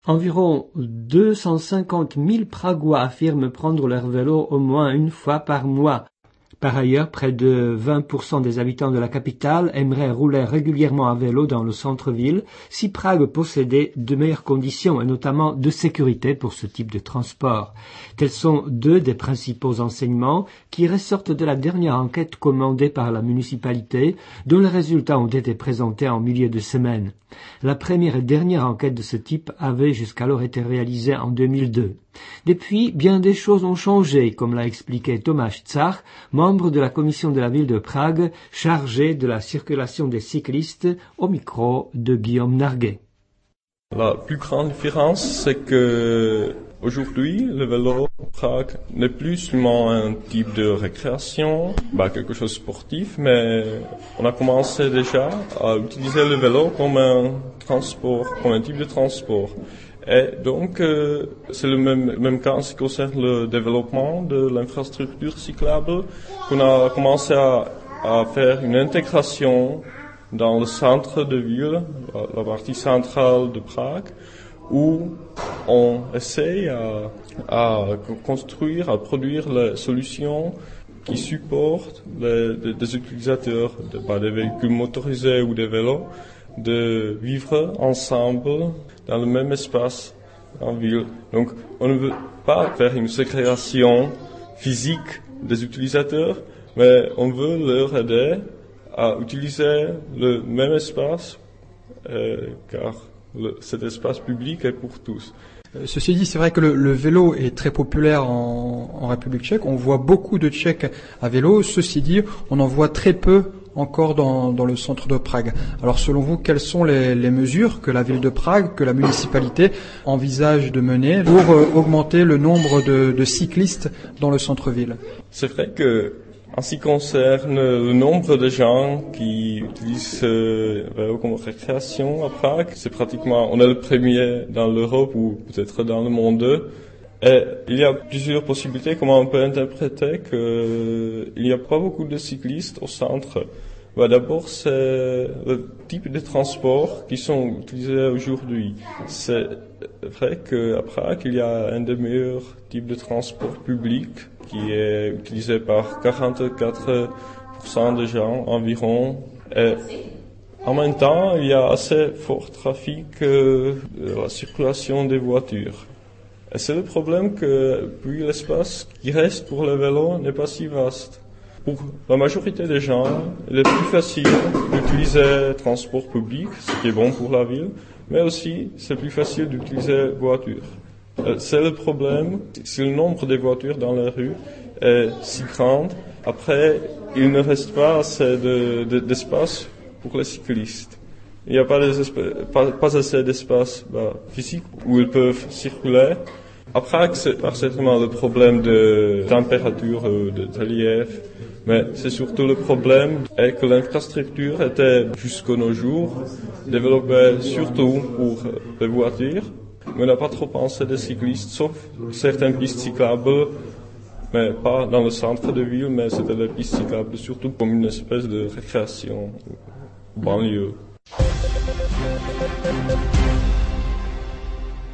Environ 250 000 Pragois affirment prendre leur vélo au moins une fois par mois. Par ailleurs, près de 20% des habitants de la capitale aimeraient rouler régulièrement à vélo dans le centre-ville si Prague possédait de meilleures conditions et notamment de sécurité pour ce type de transport. Tels sont deux des principaux enseignements qui ressortent de la dernière enquête commandée par la municipalité, dont les résultats ont été présentés en milieu de semaine. La première et dernière enquête de ce type avait jusqu'alors été réalisée en 2002. Depuis, bien des choses ont changé, comme l'a expliqué Tomáš Čach, membre de la commission de la ville de Prague, chargé de la circulation des cyclistes, au micro de Guillaume Narguet. La plus grande différence, c'est que aujourd'hui, le vélo à Prague n'est plus seulement un type de récréation, quelque chose de sportif, mais on a commencé déjà à utiliser le vélo comme un transport, comme un type de transport. Et donc, c'est le même cas en ce qui concerne le développement de l'infrastructure cyclable, qu'on a commencé à faire une intégration dans le centre de ville, la partie centrale de Prague, où on essaye à construire, à produire les solutions qui supportent des utilisateurs des véhicules motorisés ou des vélos, de vivre ensemble dans le même espace en ville. Donc, on ne veut pas faire une ségrégation physique des utilisateurs, mais on veut leur aider à utiliser le même espace, car cet espace public est pour tous. Ceci dit, c'est vrai que le vélo est très populaire en République tchèque. On voit beaucoup de Tchèques à vélo. Ceci dit, on en voit très peu encore dans le centre de Prague. Alors selon vous, quelles sont les mesures que la ville de Prague, que la municipalité envisage de mener pour augmenter le nombre de cyclistes dans le centre-ville? C'est vrai que en ce qui concerne le nombre de gens qui utilisent le vélo comme récréation à Prague, c'est pratiquement, on est le premier dans l'Europe ou peut-être dans le monde. Et il y a plusieurs possibilités comment on peut interpréter qu'il n'y a pas beaucoup de cyclistes au centre. D'abord, c'est le type de transport qui sont utilisés aujourd'hui. C'est vrai qu'à Prague, il y a un des meilleurs types de transport public qui est utilisé par 44% des gens environ. Et en même temps, il y a assez fort trafic de la circulation des voitures. Et c'est le problème que puis l'espace qui reste pour le vélo n'est pas si vaste. Pour la majorité des gens, il est plus facile d'utiliser le transport public, ce qui est bon pour la ville, mais aussi c'est plus facile d'utiliser voiture. C'est le problème, si le nombre de voitures dans la rue est si grand, après il ne reste pas assez d'espace pour les cyclistes. Il n'y a pas assez d'espace physique où ils peuvent circuler. À Prague, c'est pas certainement le problème de température, de relief, mais c'est surtout le problème que l'infrastructure était jusqu'à nos jours développée surtout pour les voitures. Mais on n'a pas trop pensé des cyclistes, sauf certaines pistes cyclables, mais pas dans le centre de ville, mais c'était des pistes cyclables surtout comme une espèce de récréation, banlieue.